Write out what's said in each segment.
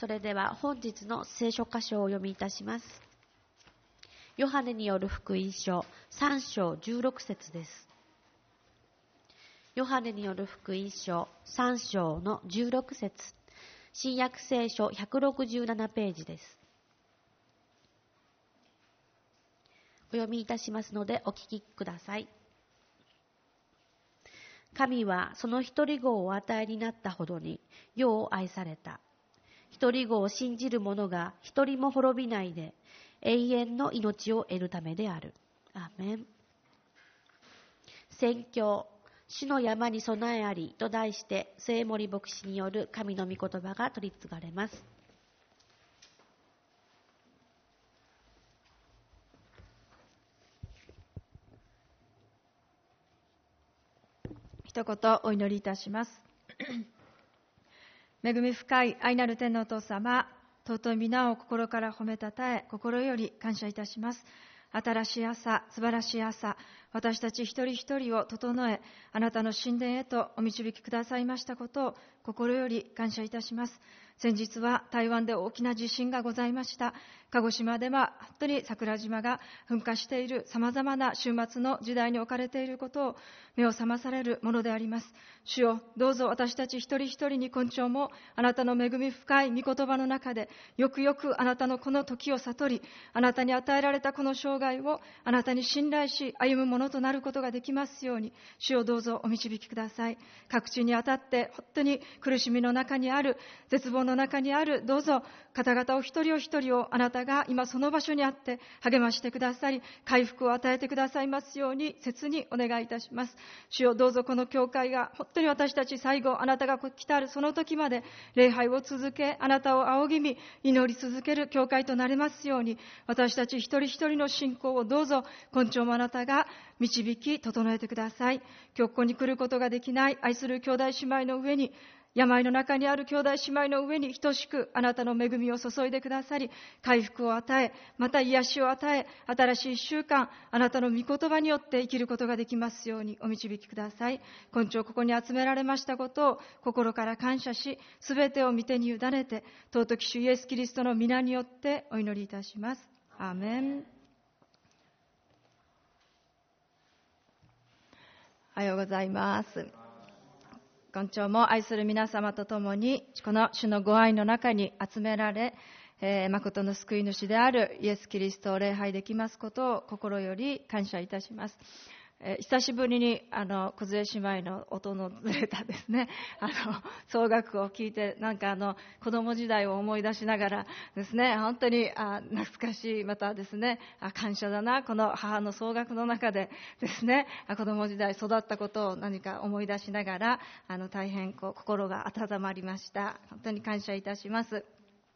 それでは本日の聖書箇所をお読みいたします。ヨハネによる福音書3章16節です。ヨハネによる福音書3章の16節、新約聖書167ページです。お読みいたしますのでお聞きください。神はその一人子をお与えになったほどに世を愛された。一人子を信じる者が一人も滅びないで永遠の命を得るためである。アーメン。宣教、主の山に備えありと題して末森牧師による神の御言葉が取り継がれます。 一言お祈りいたします。恵み深い愛なる天のお父様、尊い皆を心から褒めたたえ、心より感謝いたします。新しい朝、素晴らしい朝、私たち一人一人を整え、あなたの神殿へとお導きくださいましたことを心より感謝いたします。先日は台湾で大きな地震がございました。鹿児島では本当に桜島が噴火している様々な終末の時代に置かれていることを目を覚まされるものであります。主よ、どうぞ私たち一人一人に今朝もあなたの恵み深い御言葉の中でよくよくあなたのこの時を悟り、あなたに与えられたこの生涯をあなたに信頼し歩むものとなることができますように、主をどうぞお導きください。各地にあたって本当に苦しみの中にある、絶望の中にある、どうぞ方々お一人お一人をあなたが今その場所にあって励ましてくださり、回復を与えてくださいますように切にお願いいたします。主よ、どうぞこの教会が本当に私たち最後あなたが来たるその時まで礼拝を続け、あなたを仰ぎ見祈り続ける教会となれますように、私たち一人一人の信仰をどうぞ今朝もあなたが導き整えてください。今日ここに来ることができない愛する兄弟姉妹の上に、病の中にある兄弟姉妹の上に等しくあなたの恵みを注いでくださり、回復を与え、また癒しを与え、新しい一週間あなたの御言葉によって生きることができますようにお導きください。今朝ここに集められましたことを心から感謝し、すべてを御手に委ねて尊き主イエスキリストの皆によってお祈りいたします。アーメン。おはようございます。今朝も愛する皆様と共にこの主のご愛の中に集められ、誠の救い主であるイエス・キリストを礼拝できますことを心より感謝いたします。久しぶりに小杖姉妹の音のずれたですね奏楽を聞いて、なんか子供時代を思い出しながらですね、本当に懐かしい、またですね感謝だな、この母の奏楽の中でですね子供時代育ったことを何か思い出しながら大変心が温まりました。本当に感謝いたします。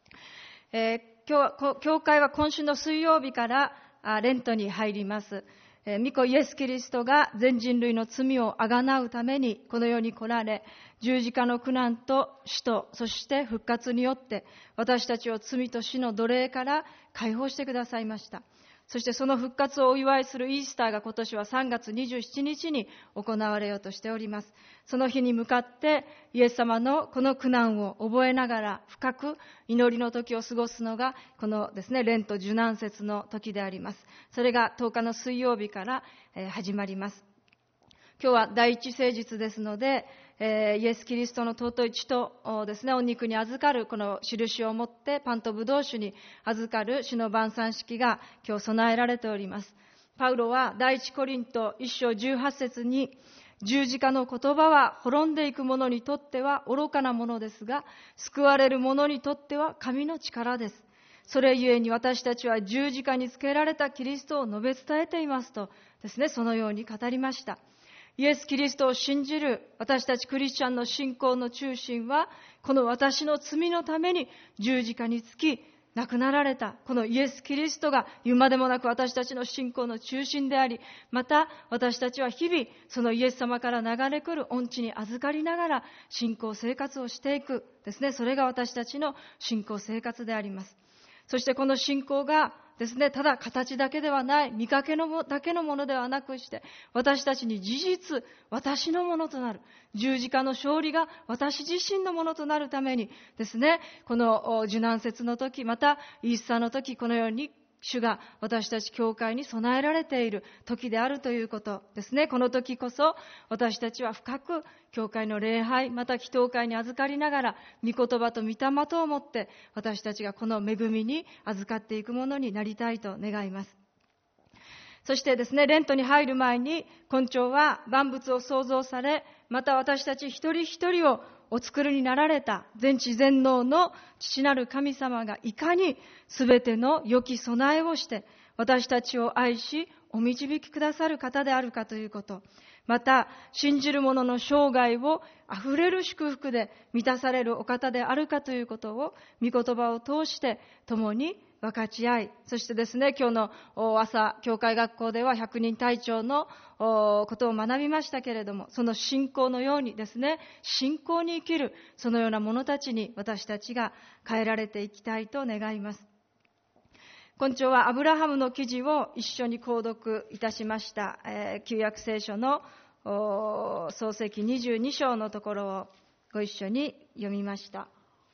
教会は今週の水曜日からレントに入ります。御子イエス・キリストが全人類の罪をあがなうためにこの世に来られ、十字架の苦難と死とそして復活によって私たちを罪と死の奴隷から解放してくださいました。そしてその復活をお祝いするイースターが今年は3月27日に行われようとしております。その日に向かってイエス様のこの苦難を覚えながら深く祈りの時を過ごすのがこのですね、レント受難節の時であります。それが10日の水曜日から始まります。今日は第一聖日ですので、イエス・キリストの尊い血とですね、お肉に預かるこの印を持ってパンとブドウ酒に預かる主の晩餐式が今日備えられております。パウロは第一コリント1章18節に、十字架の言葉は滅んでいく者にとっては愚かなものですが、救われる者にとっては神の力です。それゆえに私たちは十字架につけられたキリストを述べ伝えていますとですね、そのように語りました。イエス・キリストを信じる私たちクリスチャンの信仰の中心は、この私の罪のために十字架につき亡くなられたこのイエス・キリストが言うまでもなく私たちの信仰の中心であり、また私たちは日々そのイエス様から流れ来る恩賜に預かりながら信仰生活をしていくですね、それが私たちの信仰生活であります。そしてこの信仰がですね、ただ形だけではない、見かけだけのものではなくして、私たちに事実、私のものとなる。十字架の勝利が私自身のものとなるためにですね、この受難節の時、またイースターの時、このように主が私たち教会に備えられている時であるということですね。この時こそ私たちは深く教会の礼拝、また祈祷会に預かりながら、御言葉と御霊とをもって私たちがこの恵みに預かっていくものになりたいと願います。そしてですね、レントに入る前に根長は万物を創造され、また私たち一人一人をお作りになられた全知全能の父なる神様がいかにすべての良き備えをして私たちを愛しお導きくださる方であるかということ、また信じる者の生涯をあふれる祝福で満たされるお方であるかということを御言葉を通して共に分かち合い、そしてですね、今日の朝教会学校では百人隊長のことを学びましたけれども、その信仰のようにですね、信仰に生きるそのような者たちに私たちが変えられていきたいと願います。今朝はアブラハムの記事を一緒に購読いたしました。旧約聖書の創世記22章のところをご一緒に読みました。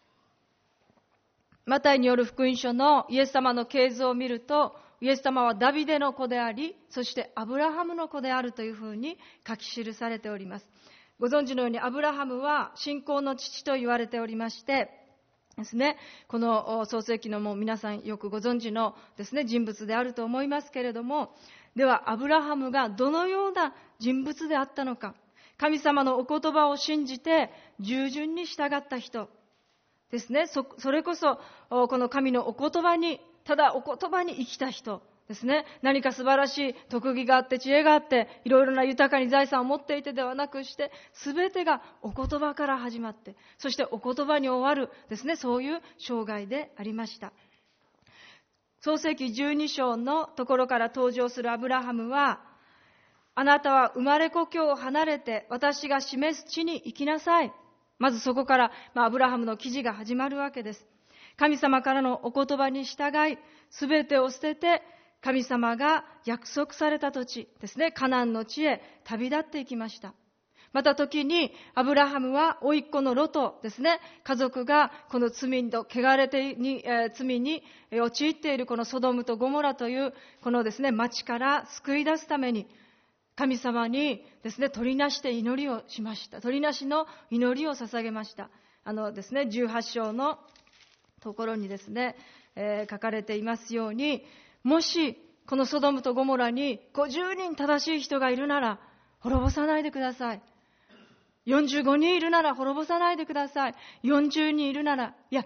マタイによる福音書のイエス様の系図を見ると、イエス様はダビデの子であり、そしてアブラハムの子であるというふうに書き記されております。ご存知のようにアブラハムは信仰の父と言われておりましてですね、この創世記のもう皆さんよくご存知のですね、人物であると思いますけれども、ではアブラハムがどのような人物であったのか、神様のお言葉を信じて従順に従った人ですね。それこそこの神のお言葉に、ただお言葉に生きた人ですね。何か素晴らしい特技があって知恵があっていろいろな豊かに財産を持っていてではなくして、全てがお言葉から始まって、そしてお言葉に終わるですね、そういう生涯でありました。創世記12章のところから登場するアブラハムは、あなたは生まれ故郷を離れて私が示す地に行きなさい。まずそこから、アブラハムの記事が始まるわけです。神様からのお言葉に従い、すべてを捨てて、神様が約束された土地ですね、カナンの地へ旅立っていきました。また時に、アブラハムは甥っ子のロトですね、家族がこの罪と汚れて罪に陥っているこのソドムとゴモラというこのですね、町から救い出すために、神様にですね、取りなして祈りをしました。取りなしの祈りを捧げました。ですね、18章のところにですね、書かれていますように、もしこのソドムとゴモラに50人正しい人がいるなら滅ぼさないでください。45人いるなら滅ぼさないでください。40人いるなら、いや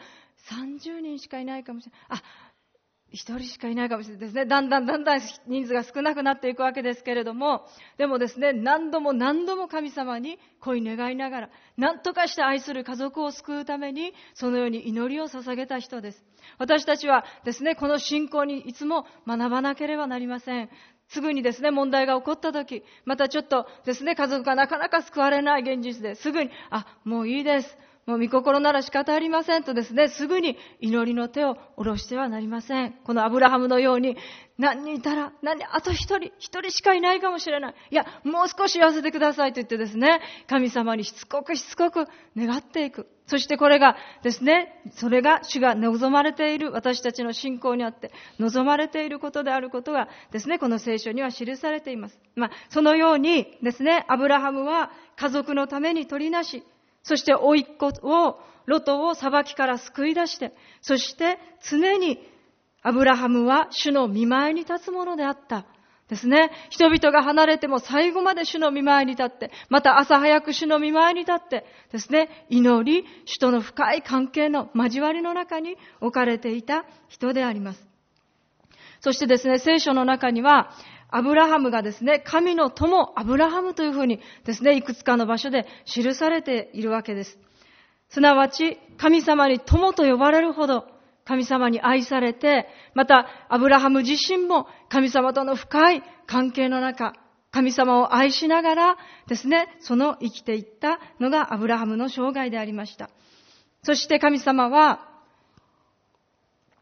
30人しかいないかもしれない。一人しかいないかもしれないですね。だんだん人数が少なくなっていくわけですけれども、でもですね、何度も神様に恋願いながら、何とかして愛する家族を救うために、そのように祈りを捧げた人です。私たちはですね、この信仰にいつも学ばなければなりません。すぐにですね、問題が起こったとき、またちょっとですね、家族がなかなか救われない現実ですぐに、もういいです。もう御心なら仕方ありませんとですね、すぐに祈りの手を下ろしてはなりません。このアブラハムのように、何人いたら、あと一人しかいないかもしれない。いや、もう少し言わせてくださいと言ってですね、神様にしつこく願っていく。そしてこれがですね、それが主が望まれている、私たちの信仰にあって望まれていることであることがですね、この聖書には記されています。そのようにですね、アブラハムは家族のために取りなし、そして甥っ子をロトを裁きから救い出して、そして常にアブラハムは主の御前に立つものであったですね。人々が離れても最後まで主の御前に立って、また朝早く主の御前に立ってですね、祈り、主との深い関係の交わりの中に置かれていた人であります。そしてですね、聖書の中にはアブラハムがですね、神の友アブラハムというふうにですね、いくつかの場所で記されているわけです。すなわち神様に友と呼ばれるほど神様に愛されて、またアブラハム自身も神様との深い関係の中、神様を愛しながらですね、その生きていったのがアブラハムの生涯でありました。そして神様は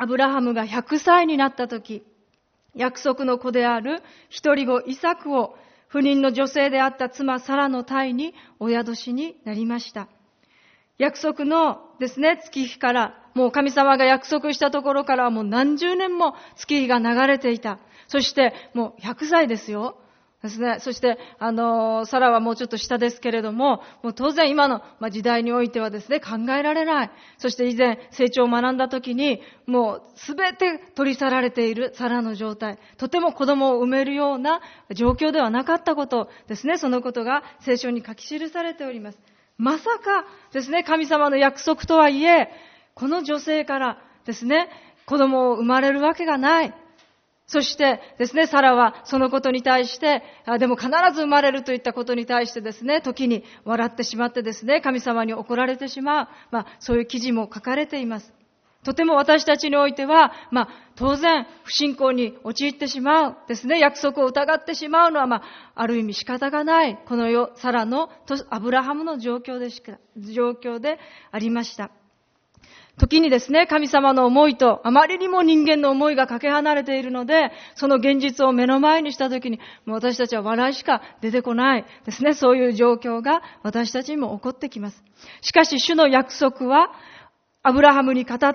アブラハムが100歳になったとき、約束の子である一人子イサクを不妊の女性であった妻サラの胎にお宿しになりました。約束のですね、月日から、もう神様が約束したところからはもう何十年も月日が流れていた。そしてもう100歳ですよ。ですね。そして、サラはもうちょっと下ですけれども、もう当然今の時代においてはですね、考えられない。そして以前成長を学んだ時に、もうすべて取り去られているサラの状態。とても子供を産めるような状況ではなかったことですね。そのことが聖書に書き記されております。まさかですね、神様の約束とはいえ、この女性からですね、子供を生まれるわけがない。そしてですね、サラはそのことに対して、でも必ず生まれるといったことに対してですね、時に笑ってしまってですね、神様に怒られてしまう。そういう記事も書かれています。とても私たちにおいては、当然不信仰に陥ってしまうですね、約束を疑ってしまうのは、ある意味仕方がない、このサラのアブラハムの状況でありました。時にですね、神様の思いとあまりにも人間の思いがかけ離れているので、その現実を目の前にした時に、もう私たちは笑いしか出てこないですね、そういう状況が私たちにも起こってきます。しかし主の約束は、アブラハムに語った、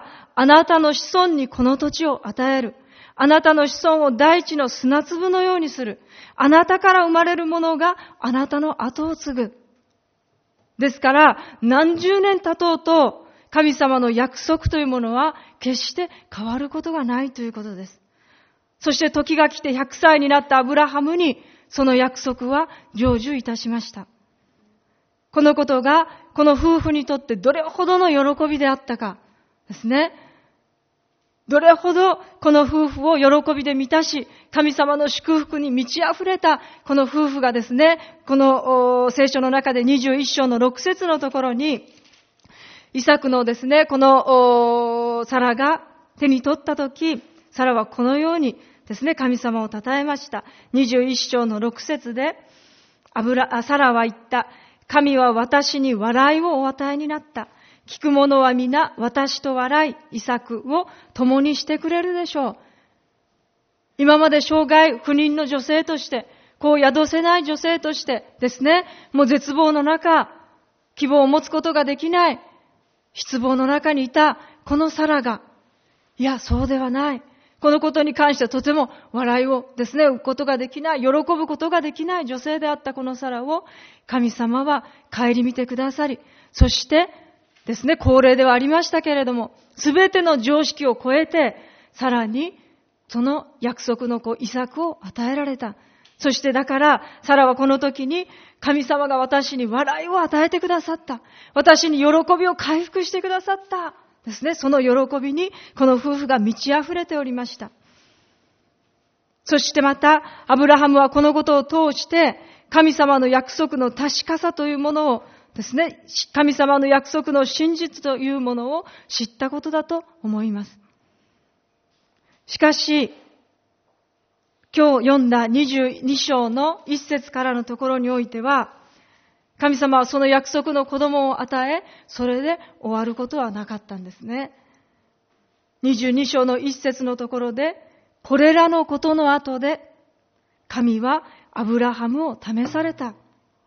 あなたの子孫にこの土地を与える。あなたの子孫を大地の砂粒のようにする。あなたから生まれるものがあなたの後を継ぐ。ですから、何十年経とうと、神様の約束というものは決して変わることがないということです。そして時が来て100歳になったアブラハムに、その約束は成就いたしました。このことが、この夫婦にとってどれほどの喜びであったかですね。どれほどこの夫婦を喜びで満たし、神様の祝福に満ち溢れたこの夫婦がですね、この聖書の中で21章の6節のところに、イサクのですね、このサラが手に取ったとき、サラはこのようにですね、神様を称えました。21章の6節で、サラは言った。神は私に笑いをお与えになった。聞く者は皆私と笑い、イサクを共にしてくれるでしょう。今まで生涯不妊の女性として、宿せない女性としてですね、もう絶望の中、希望を持つことができない、失望の中にいたこのサラが、いや、そうではない。このことに関してはとても笑いをですね、浮くことができない、喜ぶことができない女性であったこのサラを、神様は顧みてくださり、そしてですね、高齢ではありましたけれども、すべての常識を超えて、さらにその約束の子イサクを与えられた。そしてだから、サラはこの時に、神様が私に笑いを与えてくださった。私に喜びを回復してくださった。ですね。その喜びに、この夫婦が満ち溢れておりました。そしてまた、アブラハムはこのことを通して、神様の約束の確かさというものをですね、神様の約束の真実というものを知ったことだと思います。しかし、今日読んだ22章の1節からのところにおいては、神様はその約束の子供を与え、それで終わることはなかったんですね。22章の1節のところで、これらのことの後で、神はアブラハムを試された。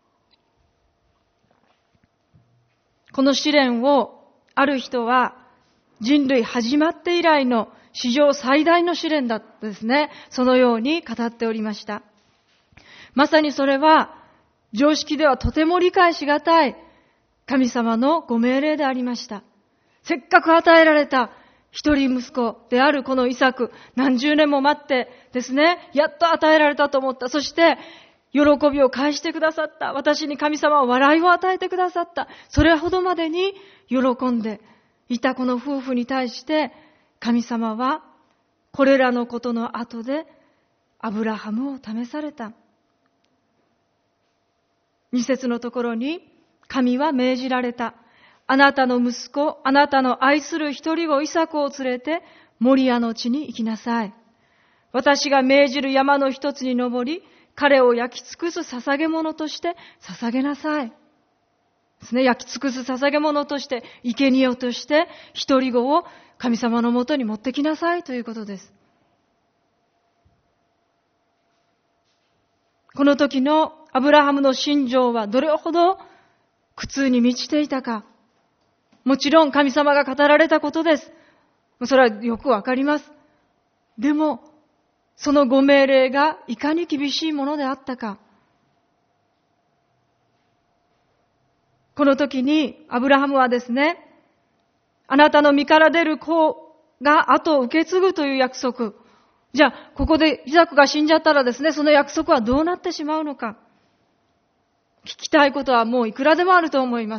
この試練をある人は人類始まって以来の史上最大の試練だったですね。そのように語っておりました。まさにそれは常識ではとても理解しがたい神様のご命令でありました。せっかく与えられた一人息子であるこのイサク、何十年も待ってですね、やっと与えられたと思った。そして喜びを返してくださった。私に神様は笑いを与えてくださった。それほどまでに喜んでいたこの夫婦に対して神様はこれらのことの後でアブラハムを試された。2節のところに神は命じられた。あなたの息子、あなたの愛する一人子イサクを連れてモリアの地に行きなさい。私が命じる山の一つに登り、彼を焼き尽くす捧げ物として捧げなさい。 ですね、焼き尽くす捧げ物として、生贄として、一人子を神様のもとに持ってきなさいということです。この時のアブラハムの心情はどれほど苦痛に満ちていたか。もちろん神様が語られたことです。それはよくわかります。でも、そのご命令がいかに厳しいものであったか。この時にアブラハムはですね、あなたの身から出る子が後を受け継ぐという約束。じゃあ、ここでイサクが死んじゃったらですね、その約束はどうなってしまうのか。聞きたいことはもういくらでもあると思います。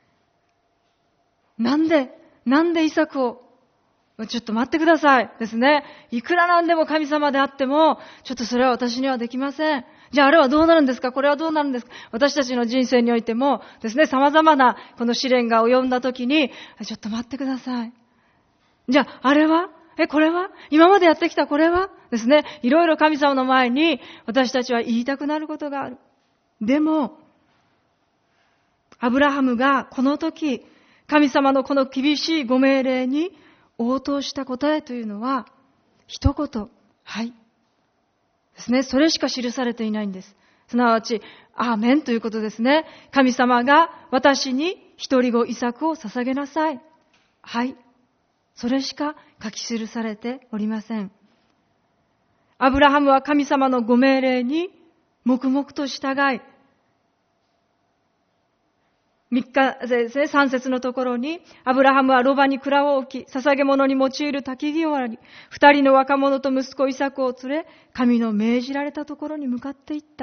なんでイサクを、ちょっと待ってくださいですね。いくらなんでも神様であっても、ちょっとそれは私にはできません。じゃああれはどうなるんですか？これはどうなるんですか？私たちの人生においてもですね、様々なこの試練が及んだときに、ちょっと待ってください。じゃああれは？これは？今までやってきたこれは？ですね、いろいろ神様の前に私たちは言いたくなることがある。でも、アブラハムがこの時、神様のこの厳しいご命令に応答した答えというのは、一言、はい。ですね。それしか記されていないんです。すなわち、アーメンということですね。神様が私に一人子イサクを捧げなさい。はい。それしか書き記されておりません。アブラハムは神様のご命令に黙々と従い、3節のところに、アブラハムはロバに蔵を置き、捧げ物に用いる焚き木をあり、2人の若者と息子イサクを連れ、神の命じられたところに向かっていった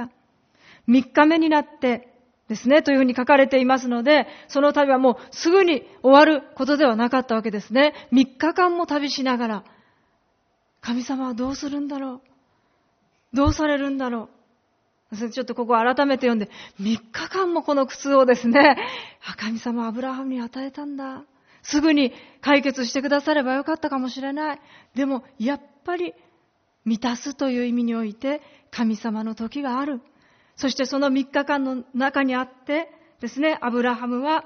。3日目になってですね、というふうに書かれていますので、その旅はもうすぐに終わることではなかったわけですね。3日間も旅しながら、神様はどうするんだろう？どうされるんだろう？ちょっとここ改めて読んで、3日間もこの苦痛をですね、神様はアブラハムに与えたんだ。すぐに解決してくださればよかったかもしれない。でも、やっぱり満たすという意味において、神様の時がある。そしてその3日間の中にあってですね、アブラハムは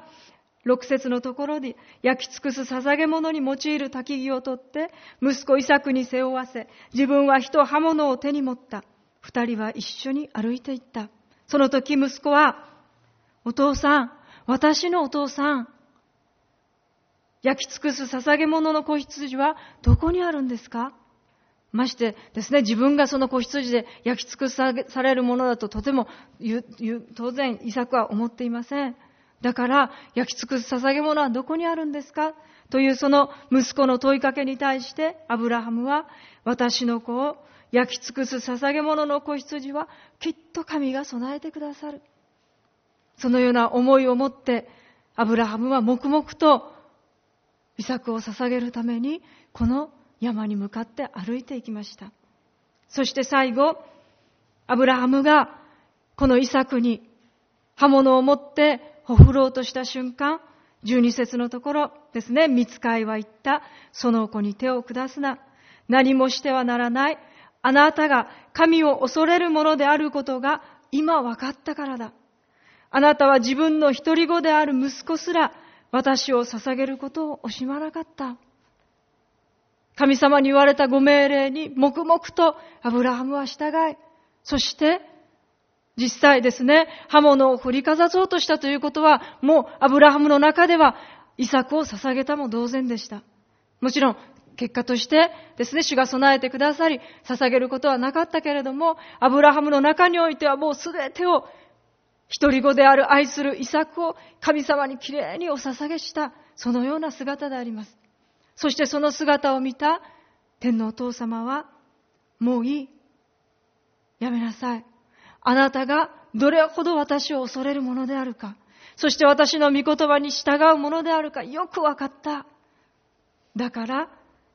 6節のところで、焼き尽くす捧げ物に用いる焚き木を取って、息子イサクに背負わせ、自分は火と刃物を手に持った。2人は一緒に歩いていった。その時息子は、お父さん、私のお父さん、焼き尽くす捧げ物の子羊はどこにあるんですか？ましてですね、自分がその子羊で焼き尽くされるものだととても当然イサクは思っていません。だから焼き尽くす捧げ物はどこにあるんですか？というその息子の問いかけに対してアブラハムは、私の子を焼き尽くす捧げ物の子羊はきっと神が備えてくださる。そのような思いを持ってアブラハムは黙々とイサクを捧げるためにこの山に向かって歩いていきました。そして最後、アブラハムがこのイサクに刃物を持ってほふろうとした瞬間、12節のところですね、御使いは言った。その子に手を下すな。何もしてはならない。あなたが神を恐れるものであることが今分かったからだ。あなたは自分の一人子である息子すら私を捧げることを惜しまなかった。神様に言われたご命令に黙々とアブラハムは従い、そして実際ですね、刃物を振りかざそうとしたということは、もうアブラハムの中ではイサクを捧げたも同然でした。もちろん結果としてですね、主が備えてくださり捧げることはなかったけれども、アブラハムの中においてはもうすべてを一人子である愛するイサクを神様にきれいにお捧げした、そのような姿であります。そしてその姿を見た天のお父様は、もういい、やめなさい。あなたがどれほど私を恐れるものであるか、そして私の御言葉に従うものであるかよくわかった。だから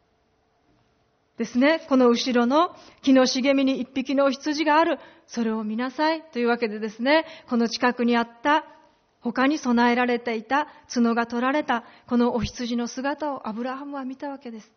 ですね、この後ろの木の茂みに一匹のお羊がある、それを見なさいというわけでですね、この近くにあった他に備えられていた角が取られたこのお羊の姿をアブラハムは見たわけです。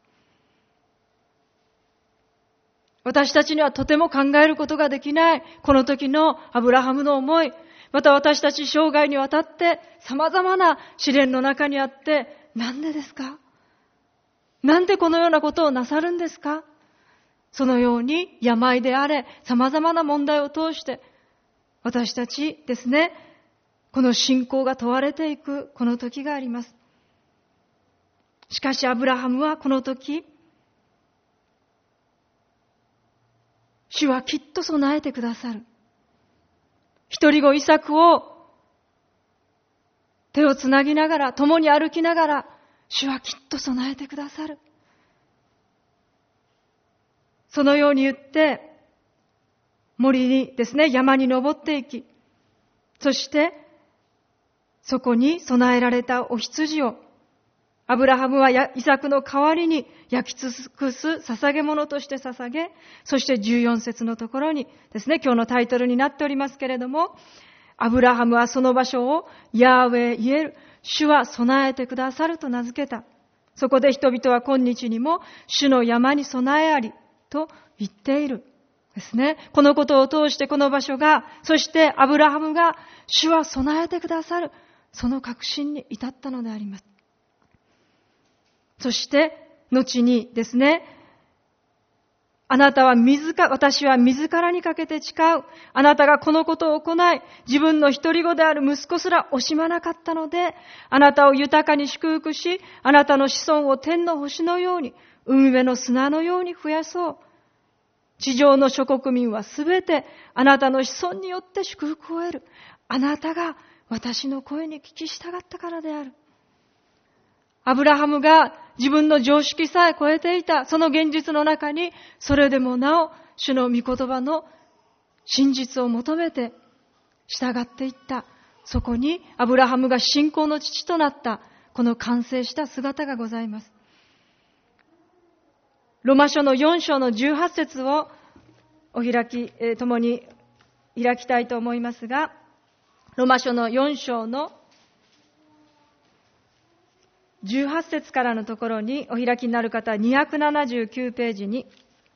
私たちにはとても考えることができないこの時のアブラハムの思い、 また私たち生涯にわたって様々な試練の中にあって、なんでですか？なんでこのようなことをなさるんですか？そのように病であれ、様々な問題を通して、私たちですね、この信仰が問われていくこの時があります。しかしアブラハムはこの時、主はきっと備えてくださる。一人子イサクを手をつなぎながら、共に歩きながら、主はきっと備えてくださる。そのように言って、森にですね、山に登っていき、そして、そこに備えられたお羊を、アブラハムはイサクの代わりに焼き尽くす捧げ物として捧げ、そして14節のところにですね、今日のタイトルになっておりますけれども、アブラハムはその場所をヤーウェイイエル、主は備えてくださると名付けた。そこで人々は今日にも主の山に備えありと言っている。ですね。このことを通してこの場所が、そしてアブラハムが主は備えてくださる、その確信に至ったのであります。そして、後にですね、私は自らにかけて誓う。あなたがこのことを行い、自分の一人子である息子すら惜しまなかったので、あなたを豊かに祝福し、あなたの子孫を天の星のように、海辺の砂のように増やそう。地上の諸国民はすべてあなたの子孫によって祝福を得る。あなたが私の声に聞き従ったからである。アブラハムが自分の常識さえ超えていたその現実の中に、それでもなお主の御言葉の真実を求めて従っていった。そこにアブラハムが信仰の父となったこの完成した姿がございます。ロマ書の4章の18節を共に開きたいと思いますが、ロマ書の4章の18節からのところにお開きになる方は279ページに、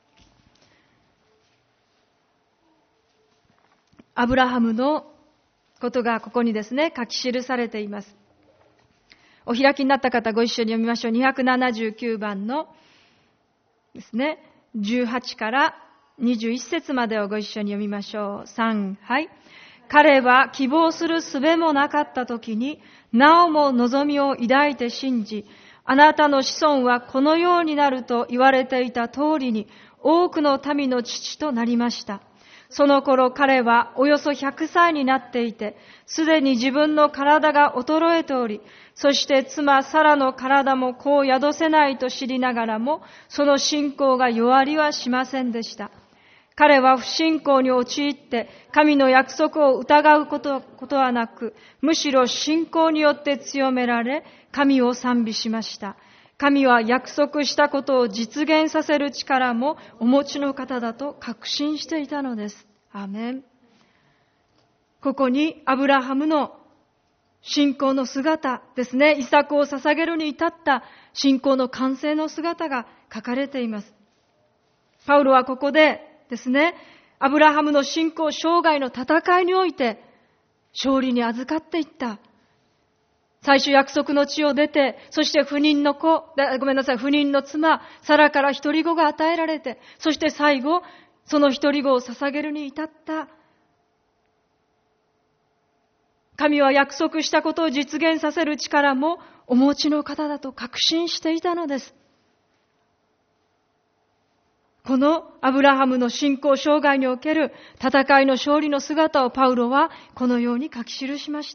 アブラハムのことがここにですね、書き記されています。お開きになった方ご一緒に読みましょう。279番のですね、18から21節までをご一緒に読みましょう。3、はい。彼は希望する術もなかったときに、なおも望みを抱いて信じ、あなたの子孫はこのようになると言われていた通りに、多くの民の父となりました。その頃彼はおよそ100歳になっていて、すでに自分の体が衰えており、そして妻サラの体も子を宿せないと知りながらも、その信仰が弱りはしませんでした。彼は不信仰に陥って神の約束を疑うことはなく、むしろ信仰によって強められ、神を賛美しました。神は約束したことを実現させる力もお持ちの方だと確信していたのです。アーメン。ここにアブラハムの信仰の姿ですね、イサクを捧げるに至った信仰の完成の姿が書かれています。パウロはここでですね、アブラハムの信仰生涯の戦いにおいて勝利に預かっていった。最初約束の地を出て、そして不妊の妻、サラから一人子が与えられて、そして最後、その一人子を捧げるに至った。神は約束したことを実現させる力もお持ちの方だと確信していたのです。このアブラハムの信仰生涯における戦いの勝利の姿をパウロはこのように書き記しました。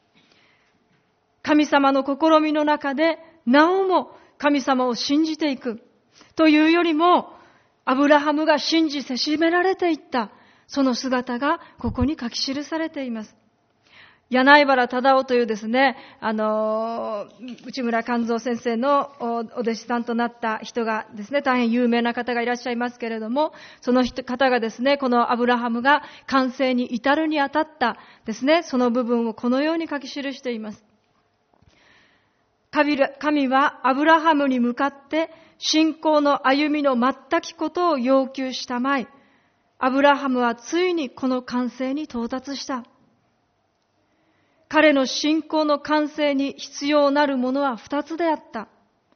神様の試みの中でなおも神様を信じていくというよりも、アブラハムが信じせしめられていったその姿がここに書き記されています。柳原忠夫というですね、内村勘三先生のお弟子さんとなった人がですね、大変有名な方がいらっしゃいますけれども、その方がですね、このアブラハムが完成に至るにあたったですね、その部分をこのように書き記しています。神はアブラハムに向かって信仰の歩みの全きことを要求したまい、アブラハムはついにこの完成に到達した。 彼の信仰の完成に必要なるものは2つであった。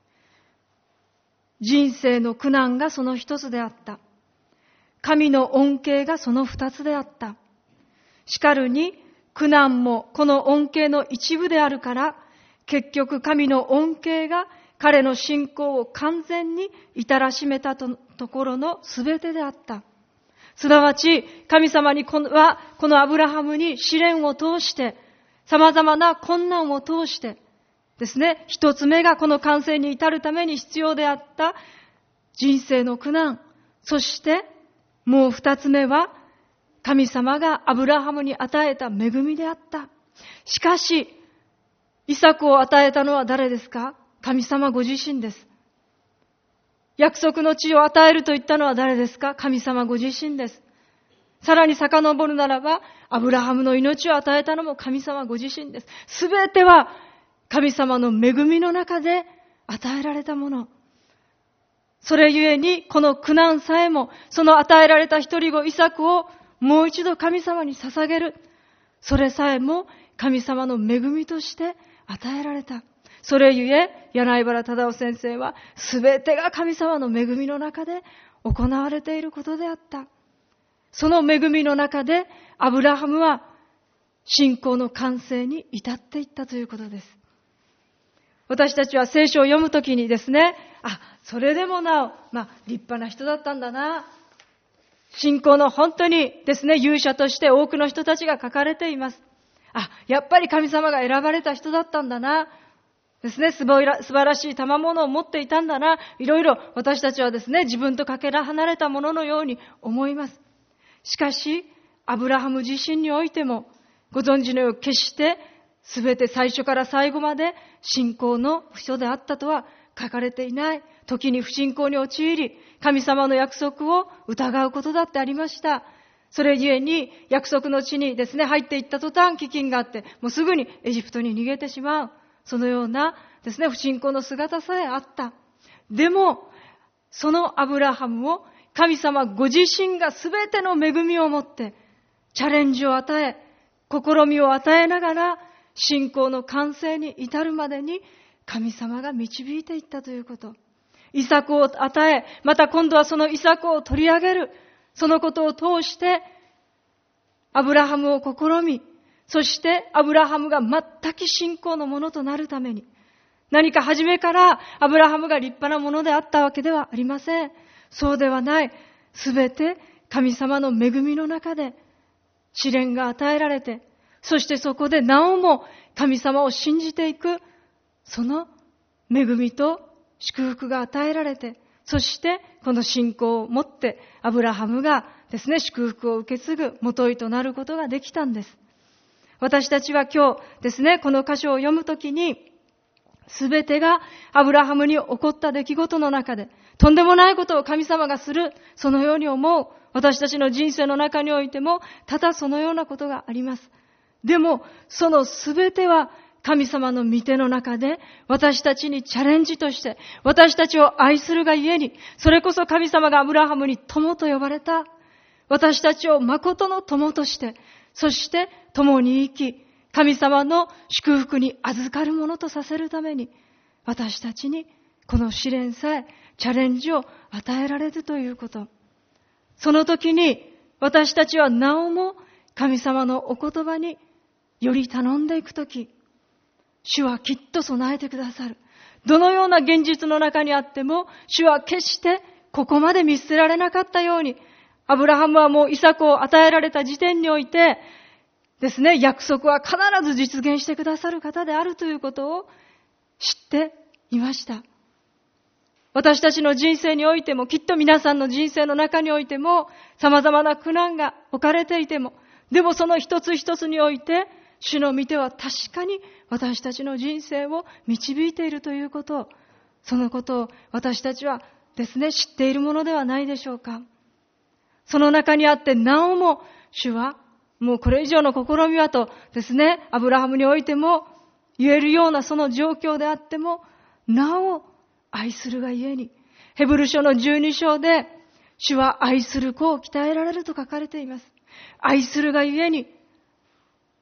人生の苦難がその1つであった。神の恩恵がその2つであった。しかるに苦難もこの恩恵の一部であるから、結局神の恩恵が彼の信仰を完全に至らしめたところのすべてであった。すなわち神様はこのアブラハムに試練を通して、様々な困難を通してですね、一つ目がこの完成に至るために必要であった人生の苦難、そしてもう二つ目は神様がアブラハムに与えた恵みであった。しかしイサクを与えたのは誰ですか？神様ご自身です。約束の地を与えると言ったのは誰ですか？神様ご自身です。さらに遡るならば、アブラハムの命を与えたのも神様ご自身です。すべては神様の恵みの中で与えられたもの。それゆえにこの苦難さえも、その与えられた一人子イサクをもう一度神様に捧げる、それさえも神様の恵みとして与えられた。それゆえ柳原忠夫先生は、すべてが神様の恵みの中で行われていることであった。その恵みの中でアブラハムは信仰の完成に至っていったということです。私たちは聖書を読むときにですね、それでもなお、立派な人だったんだな。信仰の本当にですね、勇者として多くの人たちが書かれています。やっぱり神様が選ばれた人だったんだな。ですね、素晴らしい賜物を持っていたんだな。いろいろ私たちはですね、自分とかけ離れたもののように思います。しかし、アブラハム自身においても、ご存知のように決してすべて最初から最後まで信仰の人であったとは書かれていない。時に不信仰に陥り、神様の約束を疑うことだってありました。それゆえに約束の地にですね、入っていった途端飢饉があって、もうすぐにエジプトに逃げてしまう。そのようなですね、不信仰の姿さえあった。でも、そのアブラハムを神様ご自身がすべての恵みをもってチャレンジを与え、試みを与えながら信仰の完成に至るまでに神様が導いていったということ。イサクを与え、また今度はそのイサクを取り上げる。そのことを通してアブラハムを試み、そしてアブラハムが全く信仰のものとなるために、何か初めからアブラハムが立派なものであったわけではありません。そうではない。すべて神様の恵みの中で試練が与えられて、そしてそこでなおも神様を信じていく、その恵みと祝福が与えられて、そしてこの信仰を持ってアブラハムがですね、祝福を受け継ぐ元井となることができたんです。私たちは今日ですね、この箇所を読むときに、すべてがアブラハムに起こった出来事の中で、とんでもないことを神様がする、そのように思う。私たちの人生の中においても、ただそのようなことがあります。でも、そのすべては神様の御手の中で、私たちにチャレンジとして、私たちを愛するがゆえに、それこそ神様がアブラハムに友と呼ばれた。私たちを誠の友として、そして共に生き、神様の祝福に預かるものとさせるために、私たちにこの試練さえ、チャレンジを与えられるということ。その時に私たちはなおも神様のお言葉により頼んでいくとき、主はきっと備えてくださる。どのような現実の中にあっても、主は決してここまで見捨てられなかったように、アブラハムはもうイサクを与えられた時点においてですね、約束は必ず実現してくださる方であるということを知っていました。私たちの人生においても、きっと皆さんの人生の中においても、様々な苦難が置かれていても、でもその一つ一つにおいて、主の御手は確かに私たちの人生を導いているということを、そのことを私たちはですね、知っているものではないでしょうか。その中にあってなおも主はもうこれ以上の試みはとですね、アブラハムにおいても言えるようなその状況であっても、なお愛するがゆえに、ヘブル書の12章で主は愛する子を鍛えられると書かれています。愛するがゆえに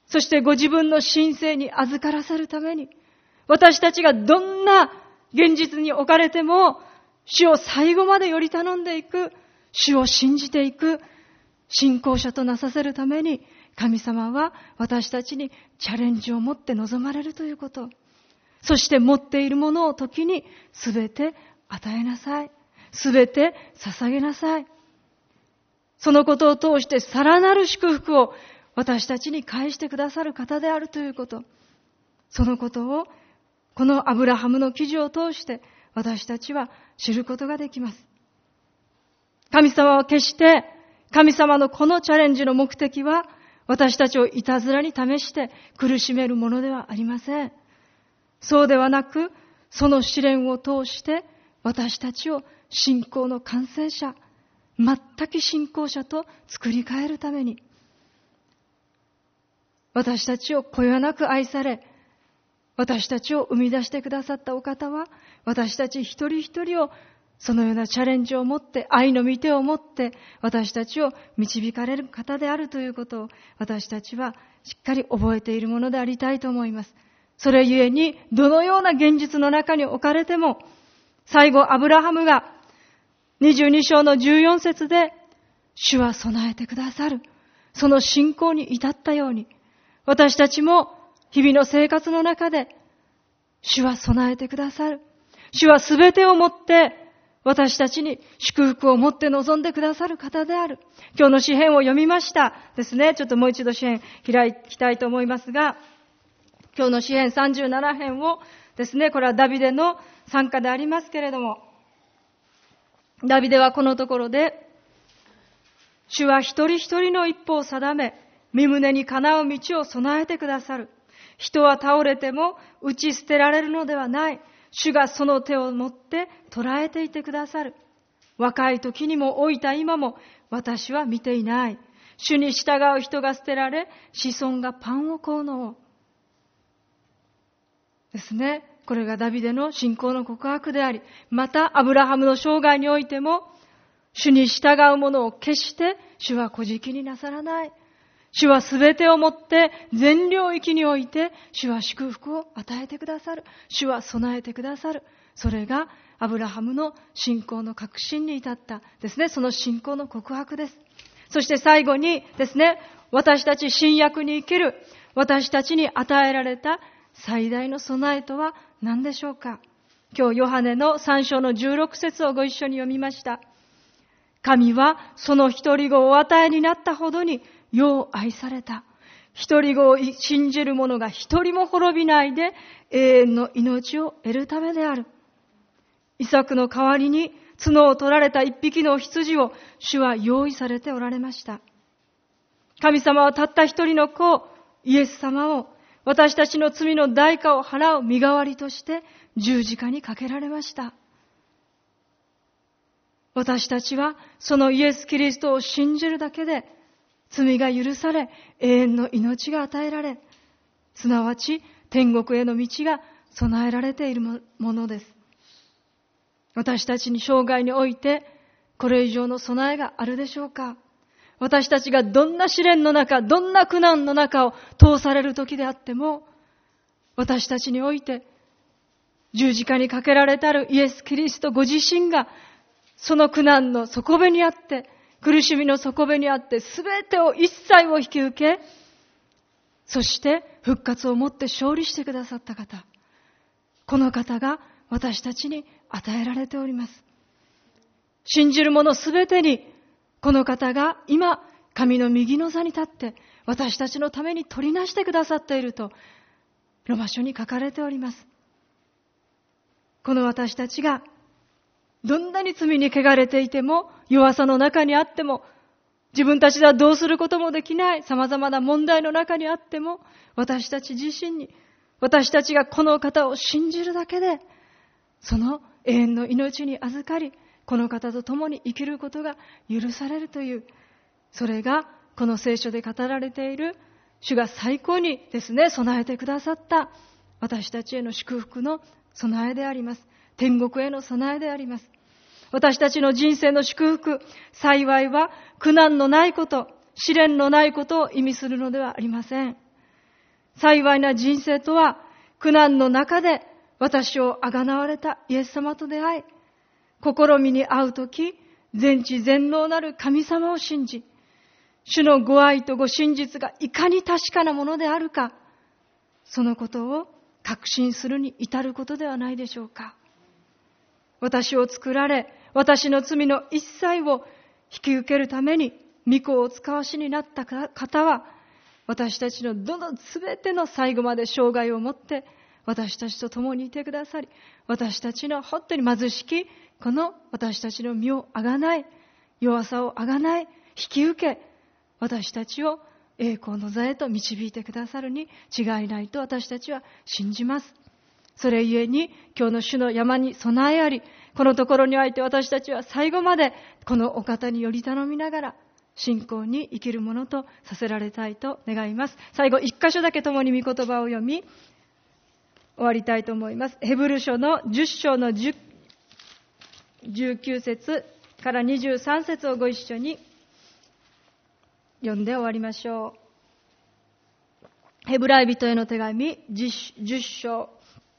そしてご自分の神聖に預からせるために、私たちがどんな現実に置かれても、主を最後までより頼んでいく、主を信じていく信仰者となさせるために、神様は私たちにチャレンジを持って臨まれるということ。そして持っているものを時にすべて与えなさい。すべて捧げなさい。そのことを通してさらなる祝福を私たちに返してくださる方であるということ。そのことをこのアブラハムの記事を通して私たちは知ることができます。神様は決して神様のこのチャレンジの目的は私たちをいたずらに試して苦しめるものではありません。そうではなく、その試練を通して私たちを信仰の完成者、全く信仰者と作り変えるために、私たちをこよなく愛され、私たちを生み出してくださったお方は、私たち一人一人をそのようなチャレンジを持って、愛の御手を持って、私たちを導かれる方であるということを、私たちはしっかり覚えているものでありたいと思います。それゆえに、どのような現実の中に置かれても、最後、アブラハムが22章の14節で、主は備えてくださる。その信仰に至ったように、私たちも日々の生活の中で、主は備えてくださる。主はすべてをもって、私たちに祝福を持って臨んでくださる方である。今日の詩編を読みましたですね。ちょっともう一度詩編開きたいと思いますが、今日の詩編37編をですね、これはダビデの賛歌でありますけれども、ダビデはこのところで、主は一人一人の一歩を定め、身胸にかなう道を備えてくださる。人は倒れても打ち捨てられるのではない。主がその手を持って捉えていてくださる。若い時にも老いた今も私は見ていない。主に従う人が捨てられ、子孫がパンを買うのを。ですね。これがダビデの信仰の告白であり、またアブラハムの生涯においても、主に従う者を決して主は小じきになさらない。主はすべてをもって全領域において主は祝福を与えてくださる。主は備えてくださる。それがアブラハムの信仰の確信に至ったですね、その信仰の告白です。そして最後にですね、私たち新約に生きる私たちに与えられた最大の備えとは何でしょうか。今日ヨハネの3章の16節をご一緒に読みました。神はその一人子をお与えになったほどによう愛された。一人子を信じる者が一人も滅びないで永遠の命を得るためである。イサクの代わりに角を取られた一匹の羊を主は用意されておられました。神様はたった一人の子、イエス様を私たちの罪の代価を払う身代わりとして十字架にかけられました。私たちはそのイエス・キリストを信じるだけで罪が許され永遠の命が与えられ、すなわち天国への道が備えられているものです。私たちに生涯においてこれ以上の備えがあるでしょうか。私たちがどんな試練の中、どんな苦難の中を通される時であっても、私たちにおいて十字架にかけられたるイエス・キリストご自身がその苦難の底辺にあって、苦しみの底辺にあって、すべてを一切を引き受け、そして復活をもって勝利してくださった方。この方が私たちに与えられております。信じる者すべてに、この方が今、神の右の座に立って、私たちのために取りなしてくださっていると、ロマ書に書かれております。この私たちが、どんなに罪に汚れていても、弱さの中にあっても、自分たちではどうすることもできない様々な問題の中にあっても、私たち自身に、私たちがこの方を信じるだけで、その永遠の命に預かり、この方と共に生きることが許されるという、それがこの聖書で語られている、主が最高にですね、備えてくださった私たちへの祝福の備えであります。天国への備えであります。私たちの人生の祝福、幸いは苦難のないこと、試練のないことを意味するのではありません。 幸いな人生とは、苦難の中で私をあがなわれたイエス様と出会い、試みに遭うとき、全知全能なる神様を信じ、主のご愛とご真実がいかに確かなものであるか、そのことを確信するに至ることではないでしょうか。私を作られ、私の罪の一切を引き受けるために御子をお使わしになった方は、私たちのどのすべての最後まで生涯をもって私たちと共にいてくださり、私たちの本当に貧しきこの私たちの身をあがない、弱さをあがない、引き受け、私たちを栄光の座へと導いてくださるに違いないと私たちは信じます。それゆえに今日の主の山に備えあり、このところにおいて私たちは最後までこのお方により頼みながら信仰に生きるものとさせられたいと願います。最後一箇所だけ共に御言葉を読み終わりたいと思います。ヘブル書の10章の19節から23節をご一緒に読んで終わりましょう。ヘブライ人への手紙10章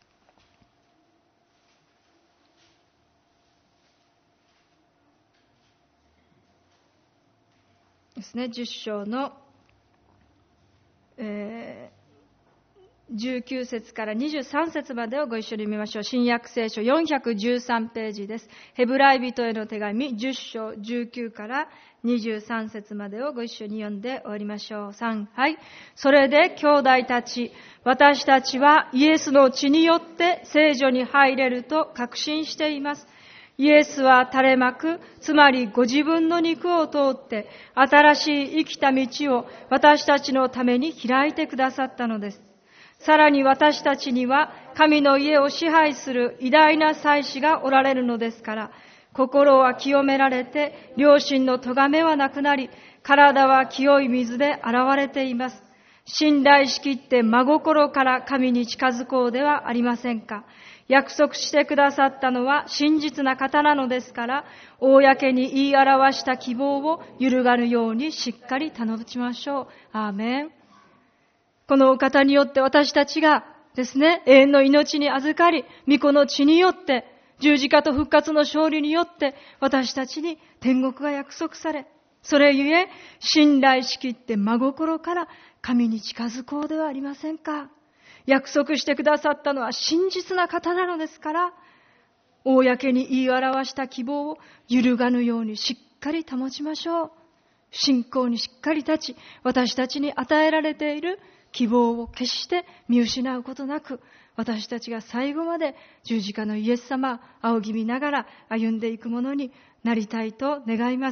ですね。10章の、19節から23節までをご一緒に見ましょう。新約聖書413ページです。ヘブライ人への手紙10章19から23節までをご一緒に読んで終わりましょう。3、はい。それで兄弟たち、私たちはイエスの血によって聖所に入れると確信しています。イエスは垂れ幕、つまりご自分の肉を通って新しい生きた道を私たちのために開いてくださったのです。さらに私たちには神の家を支配する偉大な祭司がおられるのですから、心は清められて良心の咎めはなくなり、体は清い水で洗われています。信頼しきって真心から神に近づこうではありませんか。約束してくださったのは真実な方なのですから、公に言い表した希望を揺るがぬようにしっかり頼みましょう。アーメン。このお方によって私たちがですね、永遠の命に預かり、御子の血によって、十字架と復活の勝利によって、私たちに天国が約束され、それゆえ、信頼しきって真心から神に近づこうではありませんか。約束してくださったのは真実な方なのですから、公に言い表した希望を揺るがぬようにしっかり保ちましょう。信仰にしっかり立ち、私たちに与えられている希望を決して見失うことなく、私たちが最後まで十字架のイエス様、仰ぎ見ながら歩んでいくものになりたいと願います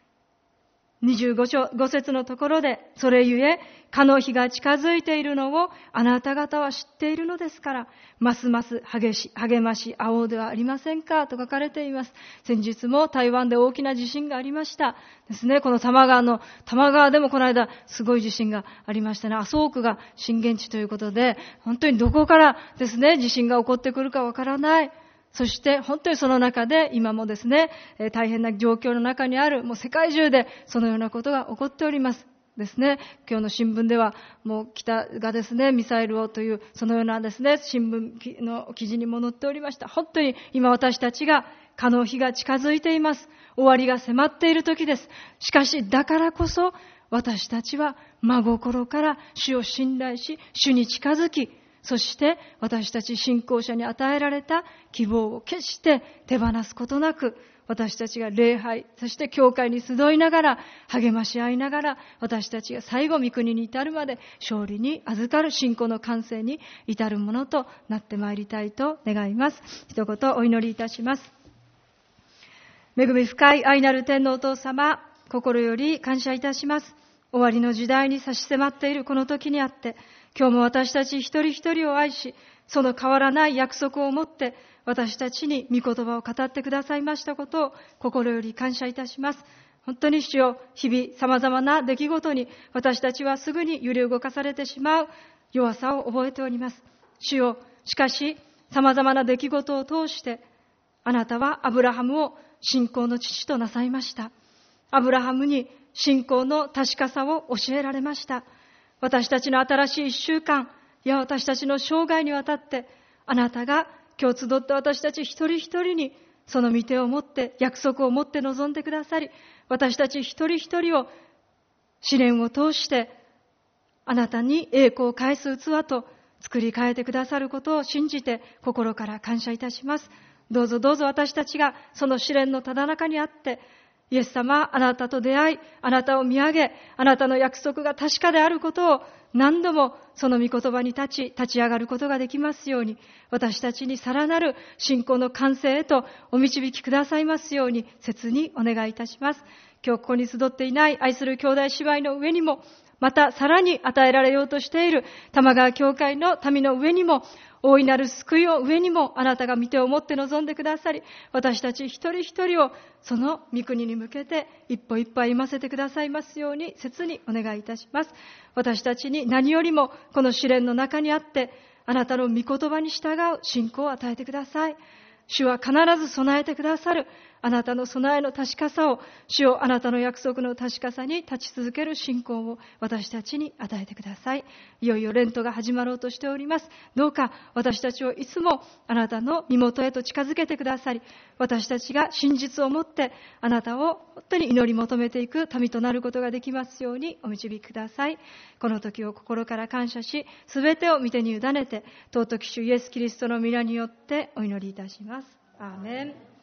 。25節のところで、それゆえ、かの日が近づいているのをあなた方は知っているのですから、ますます励まし合おうではありませんかと書かれています。先日も台湾で大きな地震がありましたですね。この多摩川でもこの間すごい地震がありましたね。麻生区が震源地ということで、本当にどこからですね、地震が起こってくるかわからない。そして本当にその中で今もですね、大変な状況の中にある、もう世界中でそのようなことが起こっておりますですね。今日の新聞ではもう北がですね、ミサイルをというそのようなですね、新聞の記事にも載っておりました。本当に今私たちがかの日が近づいています。終わりが迫っている時です。しかしだからこそ私たちは真心から主を信頼し、主に近づき、そして私たち信仰者に与えられた希望を決して手放すことなく、私たちが礼拝、そして教会に集いながら、励まし合いながら、私たちが最後御国に至るまで勝利に預かる信仰の完成に至るものとなってまいりたいと願います。一言お祈りいたします。恵み深い愛なる天のお父様、心より感謝いたします。終わりの時代に差し迫っているこの時にあって、今日も私たち一人一人を愛し、その変わらない約束を持って私たちに御言葉を語ってくださいましたことを心より感謝いたします。本当に主よ、日々様々な出来事に私たちはすぐに揺れ動かされてしまう弱さを覚えております。主よ、しかし様々な出来事を通してあなたはアブラハムを信仰の父となさいました。アブラハムに信仰の確かさを教えられました。 私たちの新しい1週間、いや私たちの生涯にわたって、あなたが今日集った私たち一人一人に、その御手を持って、約束を持って臨んでくださり、私たち一人一人を試練を通して、あなたに栄光を返す器と作り変えてくださることを信じて、心から感謝いたします。どうぞどうぞ私たちがその試練のただ中にあって、イエス様、あなたと出会い、あなたを見上げ、あなたの約束が確かであることを何度もその御言葉に立ち上がることができますように、私たちにさらなる信仰の完成へとお導きくださいますように、切にお願いいたします。今日ここに集っていない愛する兄弟姉妹の上にも、またさらに与えられようとしている玉川教会の民の上にも、大いなる救いを上にもあなたが御手を持って臨んでくださり、私たち一人一人をその御国に向けて一歩一歩歩ませてくださいますように切にお願いいたします。私たちに何よりもこの試練の中にあって、あなたの御言葉に従う信仰を与えてください。主は必ず備えてくださる。あなたの備えの確かさを、主よあなたの約束の確かさに立ち続ける信仰を私たちに与えてください。いよいよレントが始まろうとしております。どうか私たちをいつもあなたの身元へと近づけてくださり、私たちが真実をもってあなたを本当に祈り求めていく民となることができますようにお導きください。この時を心から感謝し、すべてを御手に委ねて、尊き主イエスキリストの御名によってお祈りいたします。アーメン。